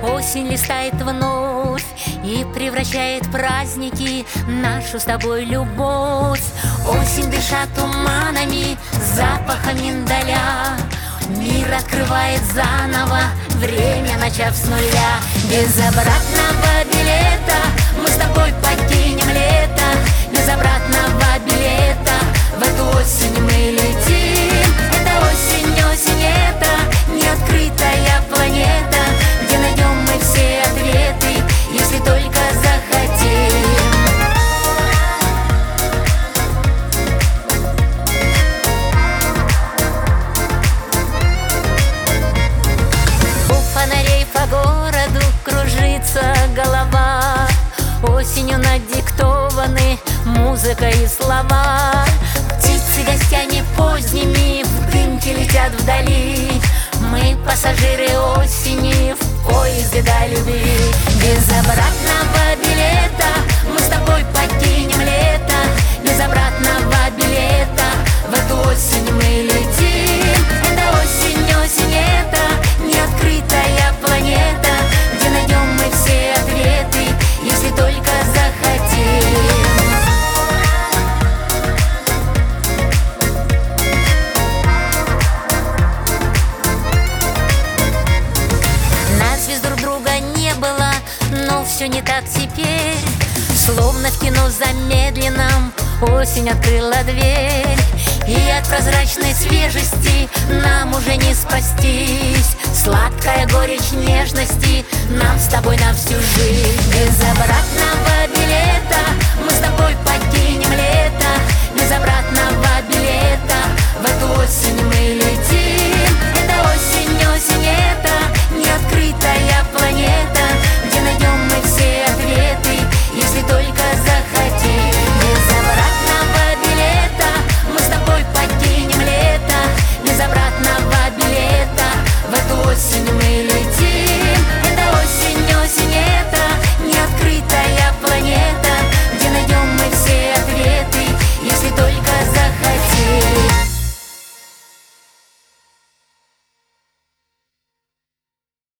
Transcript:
Осень листает вновь и превращает праздники нашу с тобой любовь. Осень, дыша туманами, запахом миндаля, мир открывает заново, время начав с нуля. Без обратного билета мы с тобой покинем лето. Без обратного билета в эту осень мы летим. Это осень, осень, это неоткрытая планета, где найдем мы все ответы, если только захотим. У фонарей по городу кружится голова, осенью надиктованы музыка и слова. Птицы гостями поздними в дымке летят вдали. Мы пассажиры осени в поезде до любви. Без обратного билета мы с тобой покинем лето. Без обратного билета в эту осень мы летим. Это осень, осень, это неоткрытая планета, где найдем мы все ответы, если только захотим. Нас без друг друга не было, но все не так теперь. Словно в кино замедленном осень открыла дверь, и от прозрачной свежести нам уже не спастись. Сладкая горечь нежности нам с тобой на всю жизнь. Без обратного